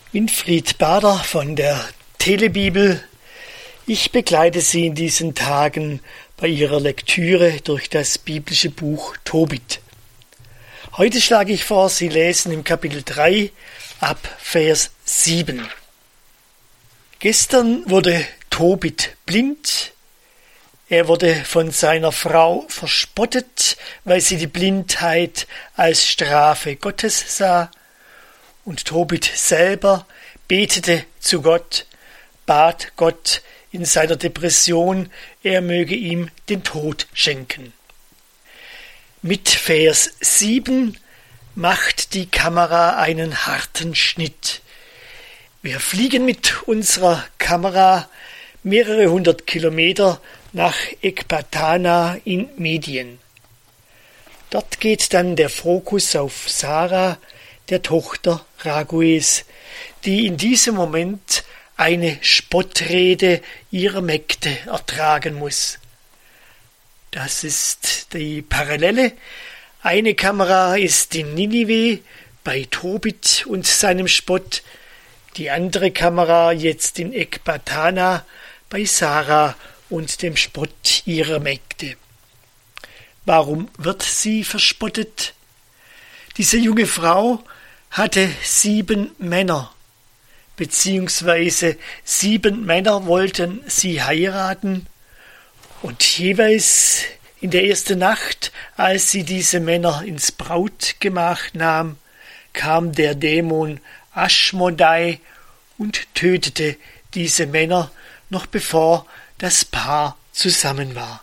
Winfried Bader von der Telebibel. Ich begleite Sie in diesen Tagen bei Ihrer Lektüre durch das biblische Buch Tobit. Heute schlage ich vor, Sie lesen im Kapitel 3 ab Vers 7. Gestern wurde Tobit blind. Er wurde von seiner Frau verspottet, weil sie die Blindheit als Strafe Gottes sah. Und Tobit selber betete zu Gott, bat Gott in seiner Depression, er möge ihm den Tod schenken. Mit Vers 7 macht die Kamera einen harten Schnitt. Wir fliegen mit unserer Kamera mehrere 100 Kilometer nach Ekbatana in Medien. Dort geht dann der Fokus auf Sarah, der Tochter Raguels, die in diesem Moment eine Spottrede ihrer Mägde ertragen muss. Das ist die Parallele. Eine Kamera ist in Ninive bei Tobit und seinem Spott, die andere Kamera jetzt in Ekbatana bei Sarah und dem Spott ihrer Mägde. Warum wird sie verspottet? Diese junge Frau hatte 7 Männer, beziehungsweise 7 Männer wollten sie heiraten, und jeweils in der ersten Nacht, als sie diese Männer ins Brautgemach nahm, kam der Dämon Aschmodai und tötete diese Männer, noch bevor das Paar zusammen war.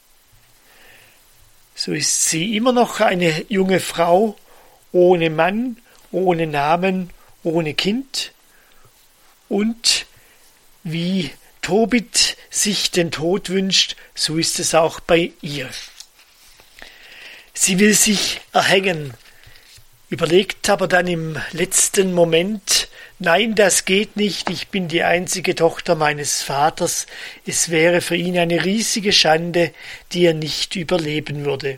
So ist sie immer noch eine junge Frau, ohne Mann, ohne Namen, ohne Kind. Und wie Tobit sich den Tod wünscht, so ist es auch bei ihr. Sie will sich erhängen, überlegt aber dann im letzten Moment, nein, das geht nicht, ich bin die einzige Tochter meines Vaters, es wäre für ihn eine riesige Schande, die er nicht überleben würde.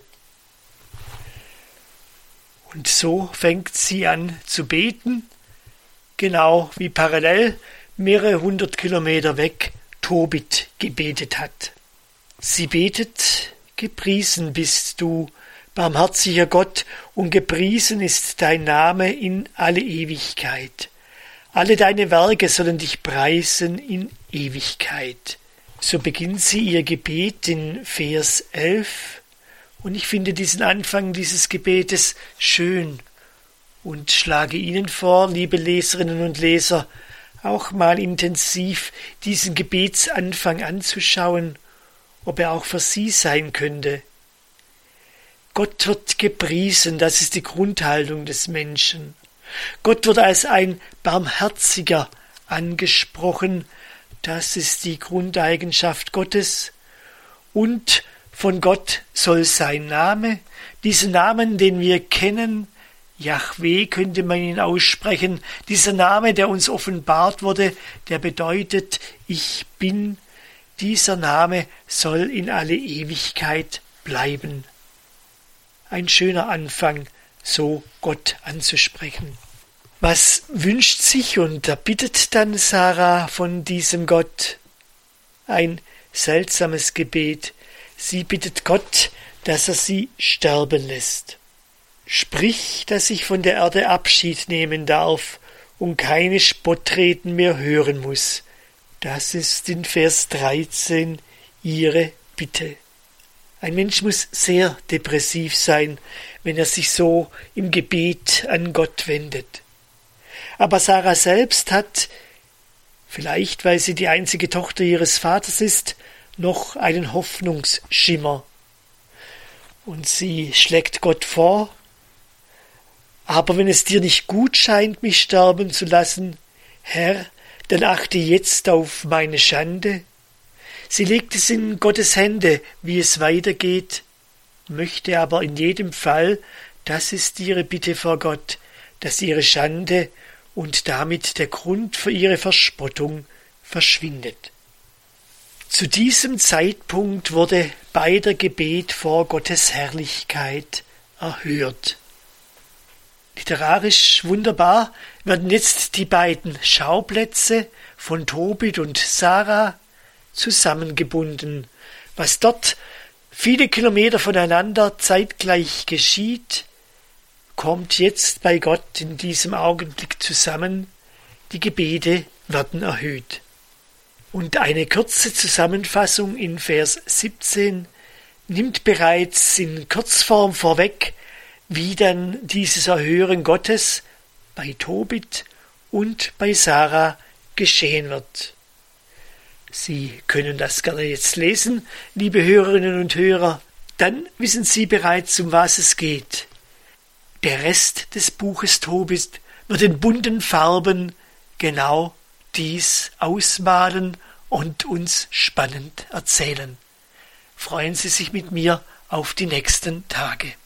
Und so fängt sie an zu beten, genau wie parallel mehrere 100 Kilometer weg Tobit gebetet hat. Sie betet, gepriesen bist du, barmherziger Gott, und gepriesen ist dein Name in alle Ewigkeit. Alle deine Werke sollen dich preisen in Ewigkeit. So beginnt sie ihr Gebet in Vers 11. Und ich finde diesen Anfang dieses Gebetes schön und schlage Ihnen vor, liebe Leserinnen und Leser, auch mal intensiv diesen Gebetsanfang anzuschauen, ob er auch für Sie sein könnte. Gott wird gepriesen, das ist die Grundhaltung des Menschen. Gott wird als ein Barmherziger angesprochen, das ist die Grundeigenschaft Gottes. Und von Gott soll sein Name, diesen Namen, den wir kennen, Jahwe könnte man ihn aussprechen, dieser Name, der uns offenbart wurde, der bedeutet, ich bin, dieser Name soll in alle Ewigkeit bleiben. Ein schöner Anfang, so Gott anzusprechen. Was wünscht sich und erbittet dann Sarah von diesem Gott? Ein seltsames Gebet. Sie bittet Gott, dass er sie sterben lässt. Sprich, dass ich von der Erde Abschied nehmen darf und keine Spottreden mehr hören muss. Das ist in Vers 13 ihre Bitte. Ein Mensch muss sehr depressiv sein, wenn er sich so im Gebet an Gott wendet. Aber Sarah selbst hat, vielleicht weil sie die einzige Tochter ihres Vaters ist, noch einen Hoffnungsschimmer. Und sie schlägt Gott vor, aber wenn es dir nicht gut scheint, mich sterben zu lassen, Herr, dann achte jetzt auf meine Schande. Sie legt es in Gottes Hände, wie es weitergeht, möchte aber in jedem Fall, das ist ihre Bitte vor Gott, dass ihre Schande und damit der Grund für ihre Verspottung verschwindet. Zu diesem Zeitpunkt wurde beider Gebet vor Gottes Herrlichkeit erhört. Literarisch wunderbar werden jetzt die beiden Schauplätze von Tobit und Sarah zusammengebunden. Was dort viele Kilometer voneinander zeitgleich geschieht, kommt jetzt bei Gott in diesem Augenblick zusammen. Die Gebete werden erhöht. Und eine kurze Zusammenfassung in Vers 17 nimmt bereits in Kurzform vorweg, wie dann dieses Erhören Gottes bei Tobit und bei Sarah geschehen wird. Sie können das gerne jetzt lesen, liebe Hörerinnen und Hörer, dann wissen Sie bereits, um was es geht. Der Rest des Buches Tobit wird in bunten Farben genau dies ausmalen und uns spannend erzählen. Freuen Sie sich mit mir auf die nächsten Tage.